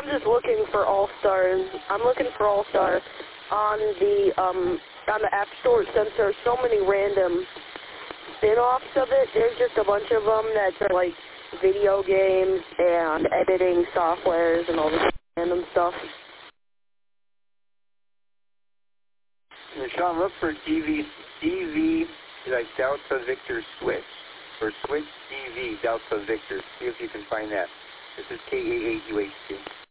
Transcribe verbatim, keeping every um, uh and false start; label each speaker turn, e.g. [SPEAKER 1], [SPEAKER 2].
[SPEAKER 1] I'm just looking for All Stars. I'm looking for All Stars on the um on the App Store since there's so many random spin-offs of it. There's just a bunch of them that are like video games and editing softwares and all this random stuff.
[SPEAKER 2] And Sean, look for D V, D V, like Delta Victor Switch, or Switch D V Delta Victor. See if you can find that. This is K A A U H T.